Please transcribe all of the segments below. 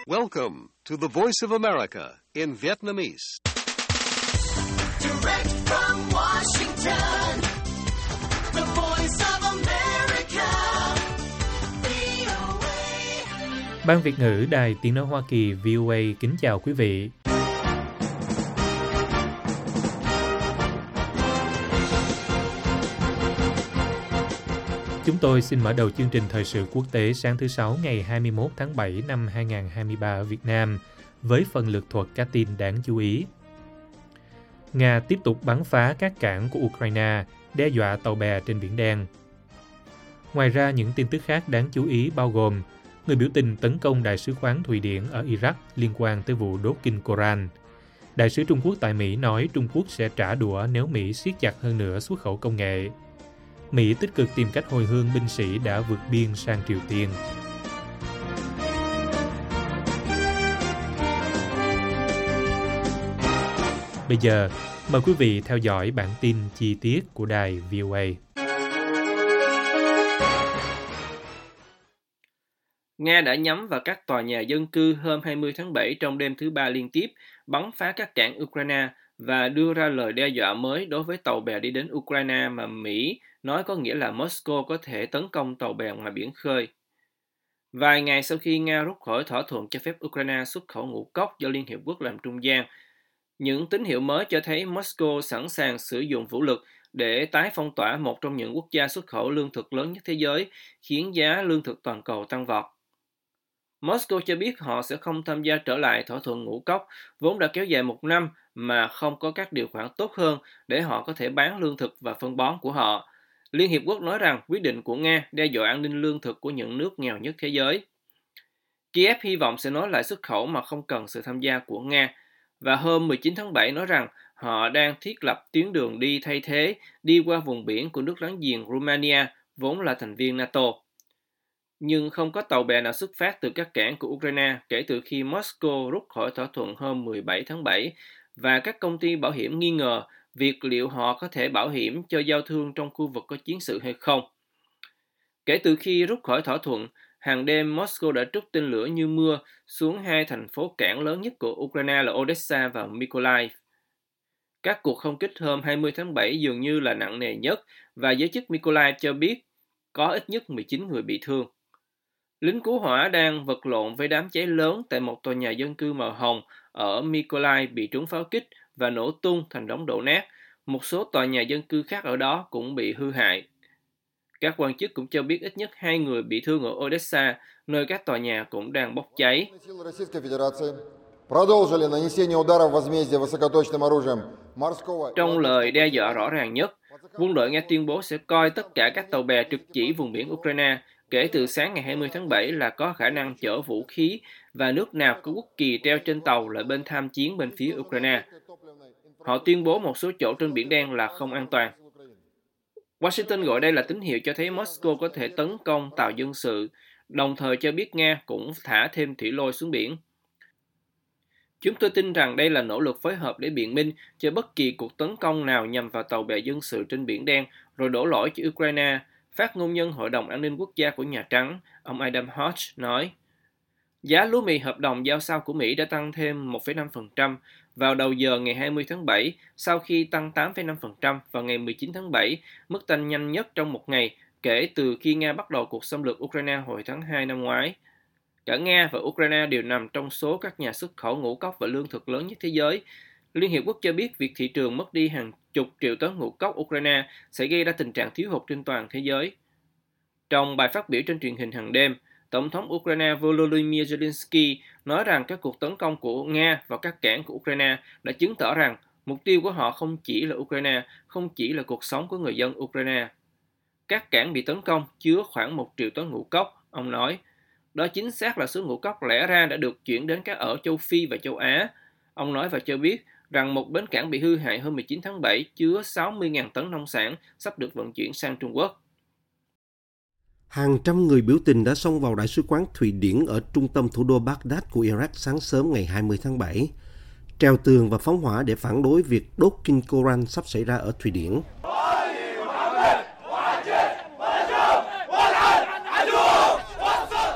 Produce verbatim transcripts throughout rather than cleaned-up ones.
Welcome to the Voice of America in Vietnamese. Direct from Washington, the Voice of America, vê o a. Ban Việt ngữ Đài Tiếng nói Hoa Kỳ vê o a kính chào quý vị. Chúng tôi xin mở đầu chương trình thời sự quốc tế sáng thứ Sáu ngày hai mươi mốt tháng bảy năm hai nghìn không trăm hai mươi ba ở Việt Nam với phần lược thuật các tin đáng chú ý. Nga tiếp tục bắn phá các cảng của Ukraine, đe dọa tàu bè trên Biển Đen. Ngoài ra, những tin tức khác đáng chú ý bao gồm người biểu tình tấn công Đại sứ quán Thụy Điển ở Iraq liên quan tới vụ đốt kinh Koran. Đại sứ Trung Quốc tại Mỹ nói Trung Quốc sẽ trả đũa nếu Mỹ siết chặt hơn nữa xuất khẩu công nghệ. Mỹ tích cực tìm cách hồi hương binh sĩ đã vượt biên sang Triều Tiên. Bây giờ, mời quý vị theo dõi bản tin chi tiết của đài vê o a. Nga đã nhắm vào các tòa nhà dân cư hôm hai mươi tháng bảy trong đêm thứ ba liên tiếp, bắn phá các cảng Ukraine và đưa ra lời đe dọa mới đối với tàu bè đi đến Ukraine mà Mỹ nói có nghĩa là Moscow có thể tấn công tàu bè ngoài biển khơi. Vài ngày sau khi Nga rút khỏi thỏa thuận cho phép Ukraine xuất khẩu ngũ cốc do Liên Hiệp Quốc làm trung gian, những tín hiệu mới cho thấy Moscow sẵn sàng sử dụng vũ lực để tái phong tỏa một trong những quốc gia xuất khẩu lương thực lớn nhất thế giới, khiến giá lương thực toàn cầu tăng vọt. Moscow cho biết họ sẽ không tham gia trở lại thỏa thuận ngũ cốc, vốn đã kéo dài một năm mà không có các điều khoản tốt hơn để họ có thể bán lương thực và phân bón của họ. Liên Hiệp Quốc nói rằng quyết định của Nga đe dọa an ninh lương thực của những nước nghèo nhất thế giới. Kiev hy vọng sẽ nối lại xuất khẩu mà không cần sự tham gia của Nga, và hôm mười chín tháng bảy nói rằng họ đang thiết lập tuyến đường đi thay thế đi qua vùng biển của nước láng giềng Romania, vốn là thành viên NATO. Nhưng không có tàu bè nào xuất phát từ các cảng của Ukraine kể từ khi Moscow rút khỏi thỏa thuận hôm mười bảy tháng bảy, và các công ty bảo hiểm nghi ngờ việc liệu họ có thể bảo hiểm cho giao thương trong khu vực có chiến sự hay không. Kể từ khi rút khỏi thỏa thuận, hàng đêm Moscow đã trút tên lửa như mưa xuống hai thành phố cảng lớn nhất của Ukraine là Odessa và Mykolaiv. Các cuộc không kích hôm hai mươi tháng bảy dường như là nặng nề nhất, và giới chức Mykolaiv cho biết có ít nhất mười chín người bị thương. Lính cứu hỏa đang vật lộn với đám cháy lớn tại một tòa nhà dân cư màu hồng ở Mykolaiv bị trúng pháo kích và nổ tung thành đống đổ nát. Một số tòa nhà dân cư khác ở đó cũng bị hư hại. Các quan chức cũng cho biết ít nhất hai người bị thương ở Odessa, nơi các tòa nhà cũng đang bốc cháy. Trong lời đe dọa rõ ràng nhất, quân đội Nga tuyên bố sẽ coi tất cả các tàu bè trực chỉ vùng biển Ukraine kể từ sáng ngày hai mươi tháng bảy là có khả năng chở vũ khí, và nước nào có quốc kỳ treo trên tàu là bên tham chiến bên phía Ukraine. Họ tuyên bố một số chỗ trên Biển Đen là không an toàn. Washington gọi đây là tín hiệu cho thấy Moscow có thể tấn công tàu dân sự, đồng thời cho biết Nga cũng thả thêm thủy lôi xuống biển. Chúng tôi tin rằng đây là nỗ lực phối hợp để biện minh cho bất kỳ cuộc tấn công nào nhằm vào tàu bè dân sự trên Biển Đen rồi đổ lỗi cho Ukraine, phát ngôn nhân Hội đồng An ninh Quốc gia của Nhà Trắng, ông Adam Hodge nói. Giá lúa mì hợp đồng giao sau của Mỹ đã tăng thêm một phẩy năm phần trăm vào đầu giờ ngày hai mươi tháng bảy, sau khi tăng tám phẩy năm phần trăm vào ngày mười chín tháng bảy, mức tăng nhanh nhất trong một ngày kể từ khi Nga bắt đầu cuộc xâm lược Ukraine hồi tháng hai năm ngoái. Cả Nga và Ukraine đều nằm trong số các nhà xuất khẩu ngũ cốc và lương thực lớn nhất thế giới. Liên Hiệp Quốc cho biết việc thị trường mất đi hàng chục triệu tấn ngũ cốc Ukraine sẽ gây ra tình trạng thiếu hụt trên toàn thế giới. Trong bài phát biểu trên truyền hình hàng đêm, Tổng thống Ukraine Volodymyr Zelensky nói rằng các cuộc tấn công của Nga vào các cảng của Ukraine đã chứng tỏ rằng mục tiêu của họ không chỉ là Ukraine, không chỉ là cuộc sống của người dân Ukraine. Các cảng bị tấn công chứa khoảng một triệu tấn ngũ cốc, ông nói. Đó chính xác là số ngũ cốc lẽ ra đã được chuyển đến các ở châu Phi và châu Á. Ông nói và cho biết rằng một bến cảng bị hư hại hôm mười chín tháng bảy chứa sáu mươi nghìn tấn nông sản sắp được vận chuyển sang Trung Quốc. Hàng trăm người biểu tình đã xông vào Đại sứ quán Thụy Điển ở trung tâm thủ đô Baghdad của Iraq sáng sớm ngày hai mươi tháng bảy, treo tường và phóng hỏa để phản đối việc đốt kinh Koran sắp xảy ra ở Thụy Điển.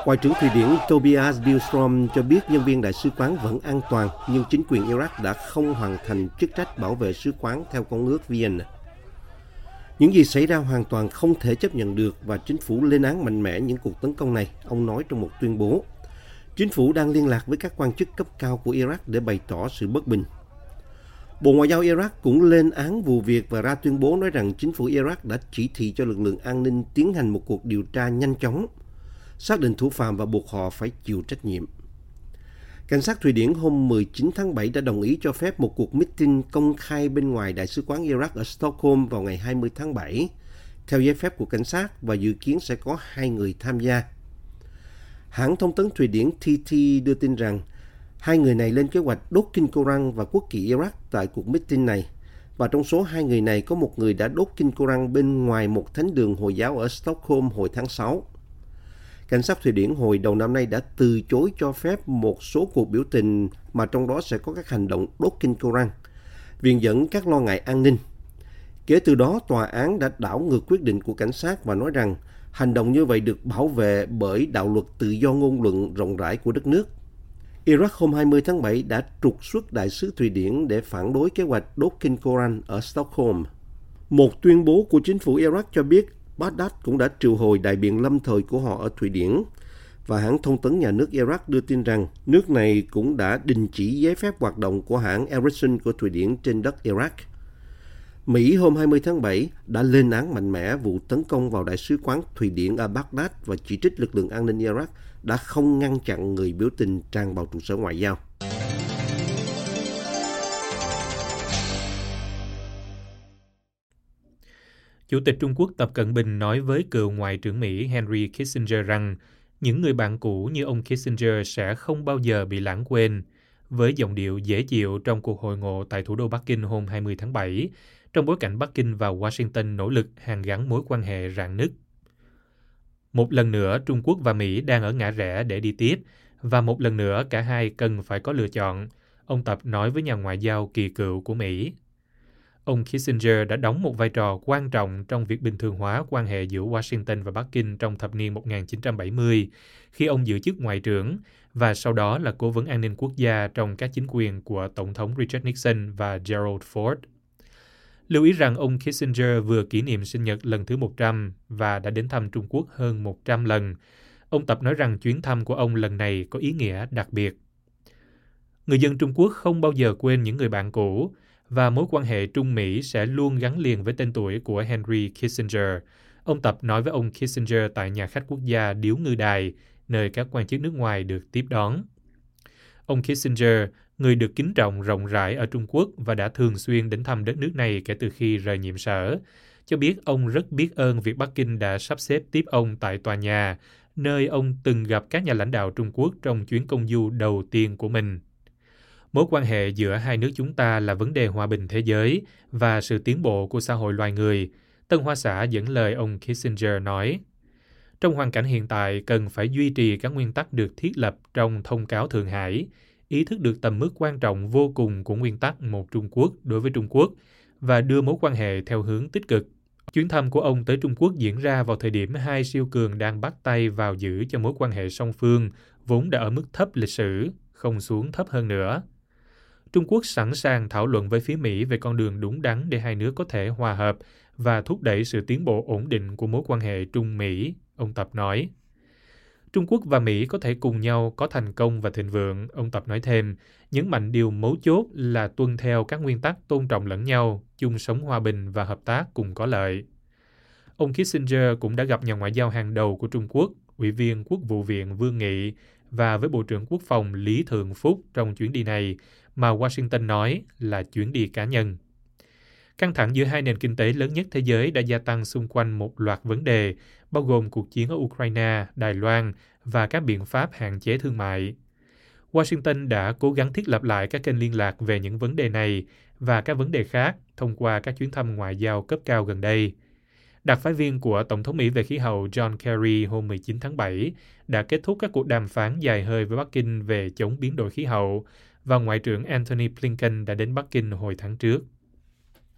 Ngoại trưởng Thụy Điển Tobias Billström cho biết nhân viên đại sứ quán vẫn an toàn, nhưng chính quyền Iraq đã không hoàn thành chức trách bảo vệ sứ quán theo Công ước Vienna. Những gì xảy ra hoàn toàn không thể chấp nhận được và chính phủ lên án mạnh mẽ những cuộc tấn công này, ông nói trong một tuyên bố. Chính phủ đang liên lạc với các quan chức cấp cao của Iraq để bày tỏ sự bất bình. Bộ Ngoại giao Iraq cũng lên án vụ việc và ra tuyên bố nói rằng chính phủ Iraq đã chỉ thị cho lực lượng an ninh tiến hành một cuộc điều tra nhanh chóng, xác định thủ phạm và buộc họ phải chịu trách nhiệm. Cảnh sát Thụy Điển hôm mười chín tháng bảy đã đồng ý cho phép một cuộc meeting công khai bên ngoài Đại sứ quán Iraq ở Stockholm vào ngày hai mươi tháng bảy, theo giấy phép của cảnh sát và dự kiến sẽ có hai người tham gia. Hãng thông tấn Thụy Điển T T đưa tin rằng hai người này lên kế hoạch đốt kinh Koran và quốc kỳ Iraq tại cuộc meeting này, và trong số hai người này có một người đã đốt kinh Koran bên ngoài một thánh đường Hồi giáo ở Stockholm hồi tháng sáu. Cảnh sát Thụy Điển hồi đầu năm nay đã từ chối cho phép một số cuộc biểu tình mà trong đó sẽ có các hành động đốt kinh Koran, viện dẫn các lo ngại an ninh. Kể từ đó, tòa án đã đảo ngược quyết định của cảnh sát và nói rằng hành động như vậy được bảo vệ bởi đạo luật tự do ngôn luận rộng rãi của đất nước. Iraq hôm hai mươi tháng bảy đã trục xuất đại sứ Thụy Điển để phản đối kế hoạch đốt kinh Koran ở Stockholm. Một tuyên bố của chính phủ Iraq cho biết Baghdad cũng đã triệu hồi đại biện lâm thời của họ ở Thụy Điển, và hãng thông tấn nhà nước Iraq đưa tin rằng nước này cũng đã đình chỉ giấy phép hoạt động của hãng Ericsson của Thụy Điển trên đất Iraq. Mỹ hôm hai mươi tháng bảy đã lên án mạnh mẽ vụ tấn công vào đại sứ quán Thụy Điển ở Baghdad và chỉ trích lực lượng an ninh Iraq đã không ngăn chặn người biểu tình tràn vào trụ sở ngoại giao. Chủ tịch Trung Quốc Tập Cận Bình nói với cựu Ngoại trưởng Mỹ Henry Kissinger rằng những người bạn cũ như ông Kissinger sẽ không bao giờ bị lãng quên, với giọng điệu dễ chịu trong cuộc hội ngộ tại thủ đô Bắc Kinh hôm hai mươi tháng bảy, trong bối cảnh Bắc Kinh và Washington nỗ lực hàn gắn mối quan hệ rạn nứt. Một lần nữa, Trung Quốc và Mỹ đang ở ngã rẽ để đi tiếp, và một lần nữa cả hai cần phải có lựa chọn, ông Tập nói với nhà ngoại giao kỳ cựu của Mỹ. Ông Kissinger đã đóng một vai trò quan trọng trong việc bình thường hóa quan hệ giữa Washington và Bắc Kinh trong thập niên một nghìn chín trăm bảy mươi, khi ông giữ chức ngoại trưởng, và sau đó là cố vấn an ninh quốc gia trong các chính quyền của Tổng thống Richard Nixon và Gerald Ford. Lưu ý rằng ông Kissinger vừa kỷ niệm sinh nhật lần thứ một trăm và đã đến thăm Trung Quốc hơn một trăm lần. Ông Tập nói rằng chuyến thăm của ông lần này có ý nghĩa đặc biệt. Người dân Trung Quốc không bao giờ quên những người bạn cũ, và mối quan hệ Trung Mỹ sẽ luôn gắn liền với tên tuổi của Henry Kissinger. Ông Tập nói với ông Kissinger tại nhà khách quốc gia Điếu Ngư Đài, nơi các quan chức nước ngoài được tiếp đón. Ông Kissinger, người được kính trọng rộng rãi ở Trung Quốc và đã thường xuyên đến thăm đất nước này kể từ khi rời nhiệm sở, cho biết ông rất biết ơn việc Bắc Kinh đã sắp xếp tiếp ông tại tòa nhà, nơi ông từng gặp các nhà lãnh đạo Trung Quốc trong chuyến công du đầu tiên của mình. Mối quan hệ giữa hai nước chúng ta là vấn đề hòa bình thế giới và sự tiến bộ của xã hội loài người, Tân Hoa Xã dẫn lời ông Kissinger nói. Trong hoàn cảnh hiện tại, cần phải duy trì các nguyên tắc được thiết lập trong thông cáo Thượng Hải, ý thức được tầm mức quan trọng vô cùng của nguyên tắc một Trung Quốc đối với Trung Quốc và đưa mối quan hệ theo hướng tích cực. Chuyến thăm của ông tới Trung Quốc diễn ra vào thời điểm hai siêu cường đang bắt tay vào giữ cho mối quan hệ song phương, vốn đã ở mức thấp lịch sử, không xuống thấp hơn nữa. Trung Quốc sẵn sàng thảo luận với phía Mỹ về con đường đúng đắn để hai nước có thể hòa hợp và thúc đẩy sự tiến bộ ổn định của mối quan hệ Trung-Mỹ, ông Tập nói. Trung Quốc và Mỹ có thể cùng nhau có thành công và thịnh vượng, ông Tập nói thêm, nhấn mạnh điều mấu chốt là tuân theo các nguyên tắc tôn trọng lẫn nhau, chung sống hòa bình và hợp tác cùng có lợi. Ông Kissinger cũng đã gặp nhà ngoại giao hàng đầu của Trung Quốc, Ủy viên Quốc vụ viện Vương Nghị, và với Bộ trưởng Quốc phòng Lý Thượng Phúc trong chuyến đi này, mà Washington nói là chuyến đi cá nhân. Căng thẳng giữa hai nền kinh tế lớn nhất thế giới đã gia tăng xung quanh một loạt vấn đề, bao gồm cuộc chiến ở Ukraine, Đài Loan và các biện pháp hạn chế thương mại. Washington đã cố gắng thiết lập lại các kênh liên lạc về những vấn đề này và các vấn đề khác thông qua các chuyến thăm ngoại giao cấp cao gần đây. Đặc phái viên của Tổng thống Mỹ về khí hậu John Kerry hôm mười chín tháng bảy đã kết thúc các cuộc đàm phán dài hơi với Bắc Kinh về chống biến đổi khí hậu, và Ngoại trưởng Antony Blinken đã đến Bắc Kinh hồi tháng trước.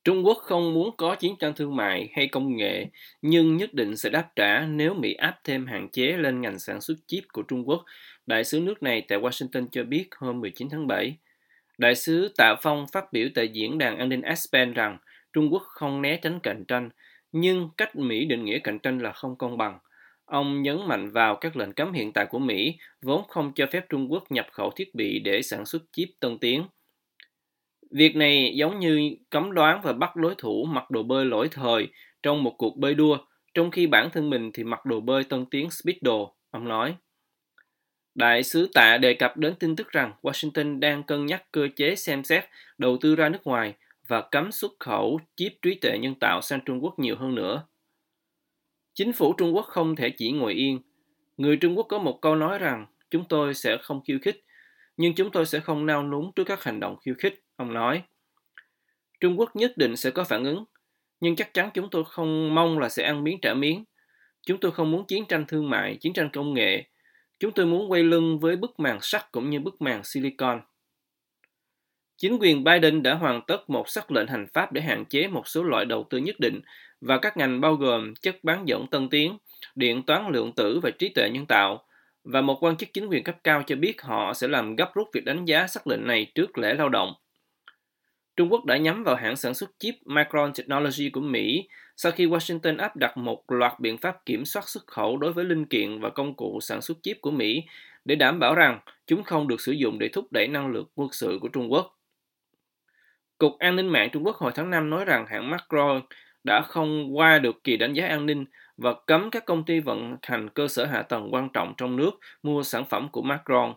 Trung Quốc không muốn có chiến tranh thương mại hay công nghệ, nhưng nhất định sẽ đáp trả nếu Mỹ áp thêm hạn chế lên ngành sản xuất chip của Trung Quốc, đại sứ nước này tại Washington cho biết hôm mười chín tháng bảy. Đại sứ Tạ Phong phát biểu tại Diễn đàn An ninh Aspen rằng Trung Quốc không né tránh cạnh tranh, nhưng cách Mỹ định nghĩa cạnh tranh là không công bằng. Ông nhấn mạnh vào các lệnh cấm hiện tại của Mỹ, vốn không cho phép Trung Quốc nhập khẩu thiết bị để sản xuất chip tân tiến. Việc này giống như cấm đoán và bắt đối thủ mặc đồ bơi lỗi thời trong một cuộc bơi đua, trong khi bản thân mình thì mặc đồ bơi tân tiến Speedo, ông nói. Đại sứ Tạ đề cập đến tin tức rằng Washington đang cân nhắc cơ chế xem xét đầu tư ra nước ngoài và cấm xuất khẩu chip trí tuệ nhân tạo sang Trung Quốc nhiều hơn nữa. Chính phủ Trung Quốc không thể chỉ ngồi yên. Người Trung Quốc có một câu nói rằng chúng tôi sẽ không khiêu khích, nhưng chúng tôi sẽ không nao núng trước các hành động khiêu khích, ông nói. Trung Quốc nhất định sẽ có phản ứng, nhưng chắc chắn chúng tôi không mong là sẽ ăn miếng trả miếng. Chúng tôi không muốn chiến tranh thương mại, chiến tranh công nghệ. Chúng tôi muốn quay lưng với bức màn sắt cũng như bức màn silicon. Chính quyền Biden đã hoàn tất một sắc lệnh hành pháp để hạn chế một số loại đầu tư nhất định và các ngành bao gồm chất bán dẫn tân tiến, điện toán lượng tử và trí tuệ nhân tạo. Và một quan chức chính quyền cấp cao cho biết họ sẽ làm gấp rút việc đánh giá sắc lệnh này trước lễ lao động. Trung Quốc đã nhắm vào hãng sản xuất chip Micron Technology của Mỹ sau khi Washington áp đặt một loạt biện pháp kiểm soát xuất khẩu đối với linh kiện và công cụ sản xuất chip của Mỹ để đảm bảo rằng chúng không được sử dụng để thúc đẩy năng lực quân sự của Trung Quốc. Cục An ninh mạng Trung Quốc hồi tháng năm nói rằng hãng Micron đã không qua được kỳ đánh giá an ninh và cấm các công ty vận hành cơ sở hạ tầng quan trọng trong nước mua sản phẩm của Micron.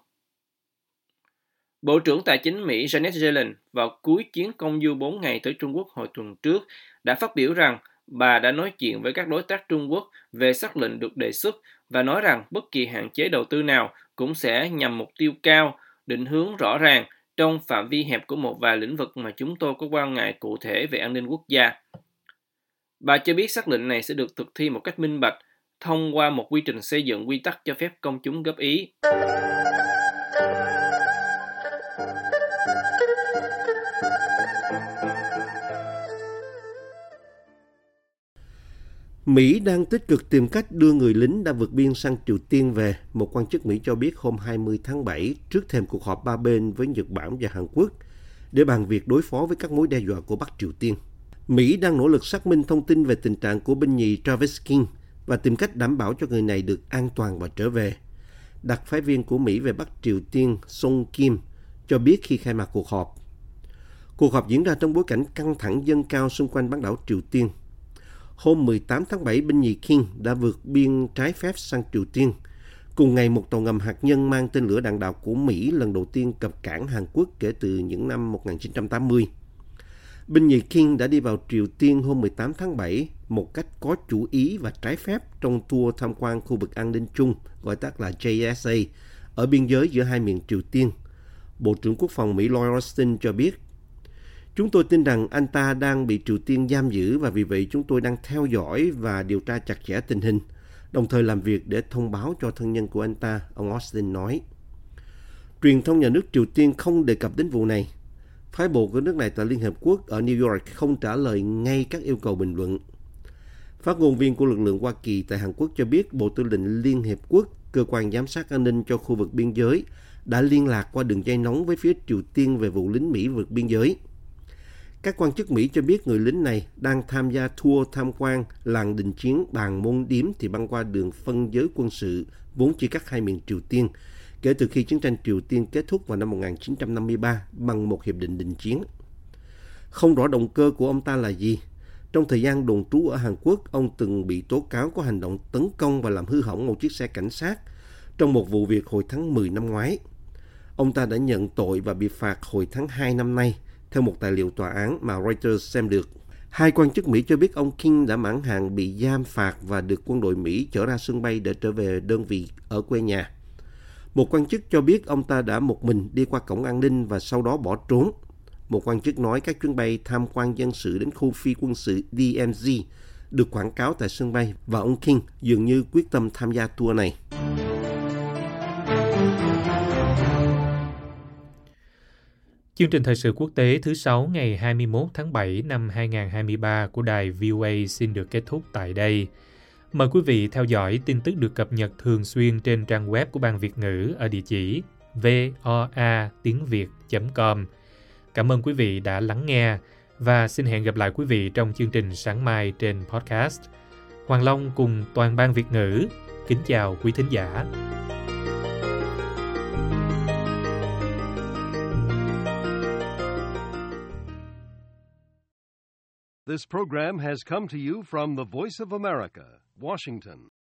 Bộ trưởng Tài chính Mỹ Janet Yellen vào cuối chuyến công du bốn ngày tới Trung Quốc hồi tuần trước đã phát biểu rằng bà đã nói chuyện với các đối tác Trung Quốc về sắc lệnh được đề xuất và nói rằng bất kỳ hạn chế đầu tư nào cũng sẽ nhằm mục tiêu cao, định hướng rõ ràng trong phạm vi hẹp của một vài lĩnh vực mà chúng tôi có quan ngại cụ thể về an ninh quốc gia. Bà cho biết sắc lệnh này sẽ được thực thi một cách minh bạch thông qua một quy trình xây dựng quy tắc cho phép công chúng góp ý. Mỹ đang tích cực tìm cách đưa người lính đã vượt biên sang Triều Tiên về, một quan chức Mỹ cho biết hôm hai mươi tháng bảy trước thềm cuộc họp ba bên với Nhật Bản và Hàn Quốc để bàn việc đối phó với các mối đe dọa của Bắc Triều Tiên. Mỹ đang nỗ lực xác minh thông tin về tình trạng của binh nhì Travis King và tìm cách đảm bảo cho người này được an toàn và trở về. Đặc phái viên của Mỹ về Bắc Triều Tiên Song Kim cho biết khi khai mạc cuộc họp. Cuộc họp diễn ra trong bối cảnh căng thẳng dâng cao xung quanh bán đảo Triều Tiên. Hôm mười tám tháng bảy, binh nhì King đã vượt biên trái phép sang Triều Tiên. Cùng ngày, một tàu ngầm hạt nhân mang tên lửa đạn đạo của Mỹ lần đầu tiên cập cảng Hàn Quốc kể từ những năm một nghìn chín trăm tám mươi. Binh nhì King đã đi vào Triều Tiên hôm mười tám tháng bảy một cách có chủ ý và trái phép trong tour tham quan khu vực an ninh chung, gọi tắt là J S A, ở biên giới giữa hai miền Triều Tiên. Bộ trưởng Quốc phòng Mỹ Lloyd Austin cho biết, chúng tôi tin rằng anh ta đang bị Triều Tiên giam giữ và vì vậy chúng tôi đang theo dõi và điều tra chặt chẽ tình hình, đồng thời làm việc để thông báo cho thân nhân của anh ta, ông Austin nói. Truyền thông nhà nước Triều Tiên không đề cập đến vụ này. Phái bộ của nước này tại Liên Hợp Quốc ở New York không trả lời ngay các yêu cầu bình luận. Phát ngôn viên của lực lượng Hoa Kỳ tại Hàn Quốc cho biết Bộ Tư lệnh Liên Hiệp Quốc, cơ quan giám sát an ninh cho khu vực biên giới, đã liên lạc qua đường dây nóng với phía Triều Tiên về vụ lính Mỹ vượt biên giới. Các quan chức Mỹ cho biết người lính này đang tham gia tour tham quan làng đình chiến Bàn Môn Điếm thì băng qua đường phân giới quân sự vốn chia cắt hai miền Triều Tiên kể từ khi chiến tranh Triều Tiên kết thúc vào năm một nghìn chín trăm năm mươi ba bằng một hiệp định đình chiến. Không rõ động cơ của ông ta là gì. Trong thời gian đồn trú ở Hàn Quốc, ông từng bị tố cáo có hành động tấn công và làm hư hỏng một chiếc xe cảnh sát trong một vụ việc hồi tháng mười năm ngoái. Ông ta đã nhận tội và bị phạt hồi tháng hai năm nay, theo một tài liệu tòa án mà Reuters xem được. Hai quan chức Mỹ cho biết ông King đã mãn hạn bị giam phạt và được quân đội Mỹ chở ra sân bay để trở về đơn vị ở quê nhà. Một quan chức cho biết ông ta đã một mình đi qua cổng an ninh và sau đó bỏ trốn. Một quan chức nói các chuyến bay tham quan dân sự đến khu phi quân sự D M Z được quảng cáo tại sân bay và ông King dường như quyết tâm tham gia tour này. Chương trình thời sự quốc tế thứ sáu ngày hai mươi mốt tháng bảy năm hai nghìn hai mươi ba của đài vê o a xin được kết thúc tại đây. Mời quý vị theo dõi tin tức được cập nhật thường xuyên trên trang web của Ban Việt ngữ ở địa chỉ voa tiếng việt chấm com. Cảm ơn quý vị đã lắng nghe và xin hẹn gặp lại quý vị trong chương trình sáng mai trên podcast. Hoàng Long cùng toàn ban Việt ngữ kính chào quý thính giả. This program has come to you from the Voice of America, Washington.